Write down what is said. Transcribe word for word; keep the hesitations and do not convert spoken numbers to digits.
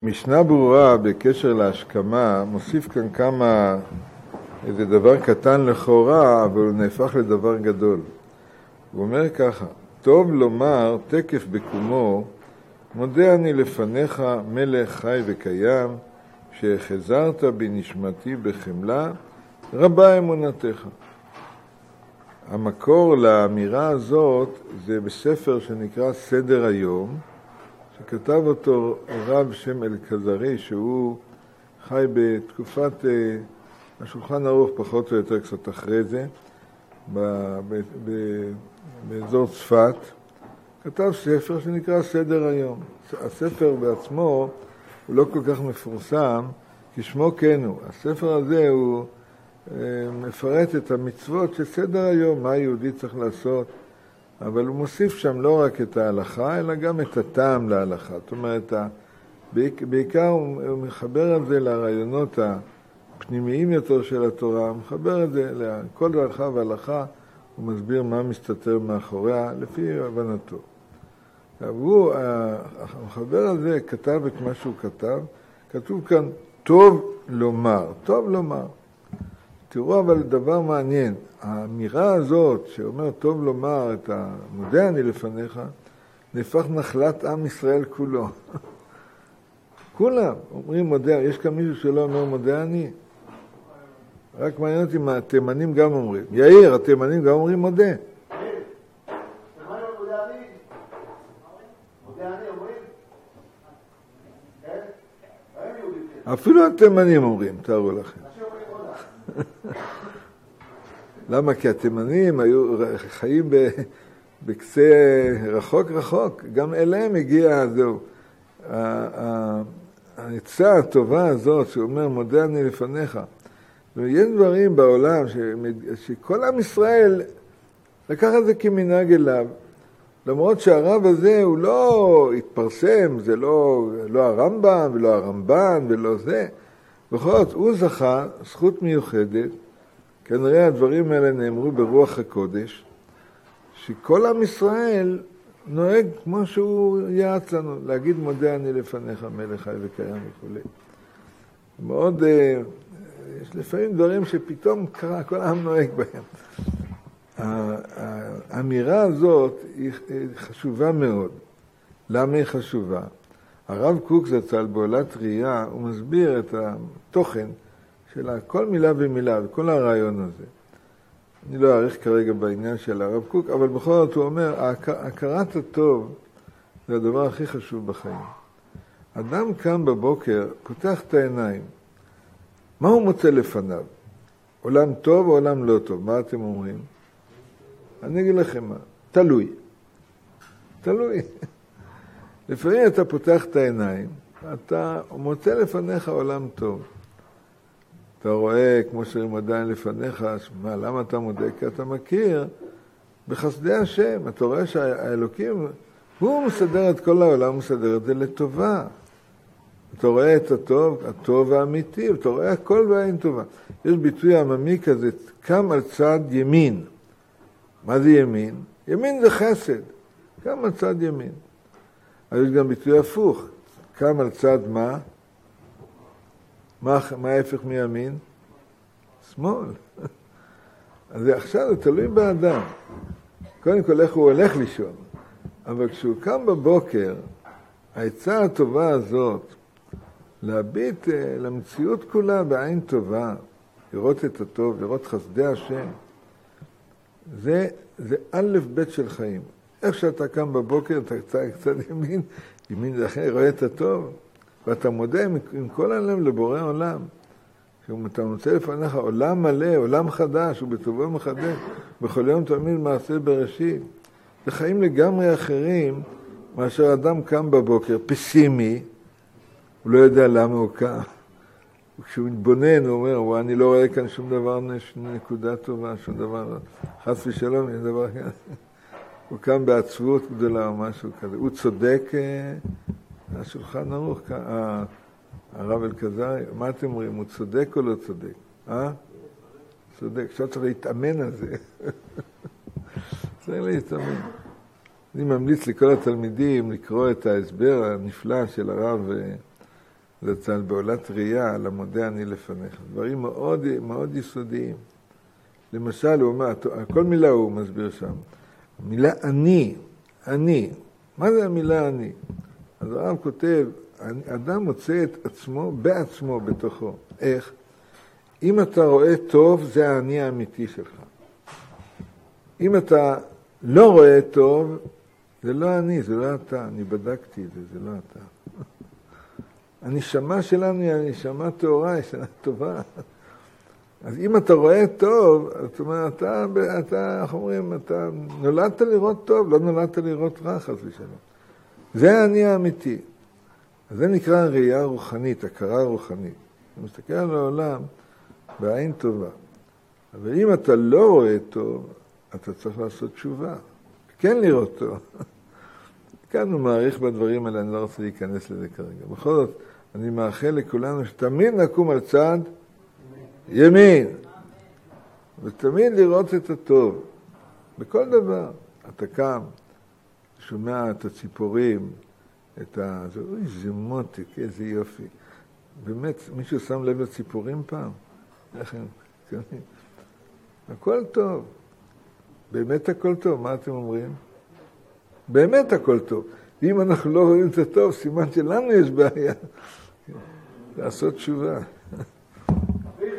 משנה ברורה בקשר להשכמה מוסיף כאן כמה, איזה דבר קטן לכאורה, אבל הוא נהפך לדבר גדול. הוא אומר ככה, טוב לומר תקף בקומו, מודה אני לפניך מלך חי וקיים, שחזרת בנשמתי בחמלה, רבה אמונתך. המקור לאמירה הזאת זה בספר שנקרא סדר היום, שכתב אותו רב שם אלכזרי, שהוא חי בתקופת uh, השולחן ערוך פחות או יותר קצת אחרי זה, ב- ב- ב- באזור צפת. כתב ספר שנקרא סדר היום. הספר בעצמו הוא לא כל כך מפורסם, כשמו כן הוא. הספר הזה הוא uh, מפרט את המצוות של סדר היום, מה היהודי צריך לעשות, אבל הוא מוסיף שם לא רק את ההלכה, אלא גם את הטעם להלכה. זאת אומרת, בעיקר הוא מחבר את זה לרעיונות הפנימיים יותר של התורה, הוא מחבר את זה לכל הלכה והלכה, הוא מסביר מה מסתתר מאחוריה, לפי הבנתו. הוא, המחבר הזה כתב את מה שהוא כתב, כתוב כאן, טוב לומר, טוב לומר. תראו אבל דבר מעניין, האמירה הזאת שאומר טוב לומר את המודה אני לפניך, נהפך נחלת עם ישראל כולו. כולם אומרים מודה, יש כאן מישהו שלא אומר מודה אני? רק מעניין אותי מה, התימנים גם אומרים. יאיר, התימנים גם אומרים מודה. אפילו התימנים אומרים, תארו לכם. למה? כי התימנים היו חיים בקצה רחוק רחוק, גם אליהם הגיע, זהו. העצה הטובה הזאת שאומר מודה אני לפניך. ויש דברים בעולם שכל עם ישראל לקח את זה כמנהג אליו, למרות שהרב הזה הוא לא התפרסם, זה לא, לא הרמב"ם ולא הרמב"ן ולא זה. בכל זאת, הוא זכה זכות מיוחדת, כנראה הדברים האלה נאמרו ברוח הקודש, שכל עם ישראל נוהג כמו שהוא יעץ לנו, להגיד מודה אני לפניך מלך חי וקיים וכו'. מאוד, יש לפעמים דברים שפתאום קרה, כל העם נוהג בהם. האמירה הזאת היא חשובה מאוד. למה היא חשובה? הרב קוק זצ"ל בעולת ראייה, הוא מסביר את התוכן של כל מילה ומילה, וכל הרעיון הזה. אני לא אעריך כרגע בעניין של הרב קוק, אבל בכל זאת הוא אומר, הכרת הטוב זה הדבר הכי חשוב בחיים. אדם קם בבוקר, פותח את העיניים, מה הוא מוצא לפניו? עולם טוב או עולם לא טוב? מה אתם אומרים? אני אגיד לכם מה, תלוי. תלוי. לפעמים אתה פותח את העיניים, אתה מוצא לפניך עולם טוב. אתה רואה, כמו שהם עדיין לפניך, מה, למה אתה מודה? כי אתה מכיר בחסדי השם. אתה רואה שהאלוקים, הוא מסדר את כל העולם, הוא מסדר את זה לטובה. אתה רואה את הטוב, הטוב האמיתי, אתה רואה הכל בעין טובה. יש ביטוי עממי כזה, קם על צד ימין. מה זה ימין? ימין זה חסד. קם על צד ימין. אז יש גם ביטוי הפוך. קם על צד מה? מה, מה ההפך מימין? שמאל. אז עכשיו זה תלוי באדם. קודם כל איך הוא הולך לישון. אבל כשהוא קם בבוקר, העצה הטובה הזאת, להביט למציאות כולה בעין טובה, לראות את הטוב, לראות חסדי השם, זה, זה א' ב' של חיים. איך שאתה קם בבוקר, אתה קצת, קצת ימין, ימין זה אחרי, רואה את הטוב, ואתה מודה עם, עם כל הלב לבורא עולם. כשאתה מוצא לפניך עולם מלא, עולם חדש, ובטובו מחדש, בכל יום תמיד מעשה בראשית. זה חיים לגמרי אחרים, מאשר אדם קם בבוקר, פסימי, הוא לא יודע למה הוא קם. וכשהוא מתבונן, הוא אומר, וואי, אני לא רואה כאן שום דבר, נקודה טובה, שום דבר, חס ושלום, יש דבר כזה. הוא קם בעצבות גדולה או משהו כזה. הוא צודק, השולחן ערוך, הרב אלכזרי, מה אתם אומרים? הוא צודק או לא צודק? אה? צודק. עכשיו צריך להתאמן על זה. צריך להתאמן. אני ממליץ לכל התלמידים לקרוא את ההסבר הנפלא של הרב זצ"ל בעולת ראייה, למודה אני לפניך. דברים מאוד, מאוד יסודיים. למשל, הוא אומר, כל מילה הוא מסביר שם. המילה אני, אני. מה זה המילה אני? אז הרב כותב, אדם מוצא את עצמו בעצמו בתוכו. איך? אם אתה רואה טוב, זה האני האמיתי שלך. אם אתה לא רואה טוב, זה לא אני, זה לא אתה. אני בדקתי את זה, זה לא אתה. הנשמה שלנו היא הנשמה טהורה, היא שנה טובה. אז אם אתה רואה טוב, זאת אומרת, אתה, אתה, איך אומרים, אתה נולדת לראות טוב, לא נולדת לראות רע, חס ושלום. זה האני האמיתי. אז זה נקרא ראייה רוחנית, הכרה רוחנית. אתה מסתכל על העולם בעין טובה. אבל אם אתה לא רואה טוב, אתה צריך לעשות תשובה. כן לראות טוב. כאן הוא מעריך בדברים האלה, אני לא רוצה להיכנס לזה כרגע. בכל זאת, אני מאחל לכולנו שתמיד נקום על צד ימין. ותמיד לראות את הטוב. בכל דבר. אתה קם, שומע את הציפורים, את ה... אוי, זה מותק, איזה יופי. באמת, מישהו שם לב לציפורים פעם? איך הם? הכל טוב. באמת הכל טוב, מה אתם אומרים? באמת הכל טוב. ואם אנחנו לא רואים את הטוב, סימן שלנו יש בעיה. לעשות תשובה.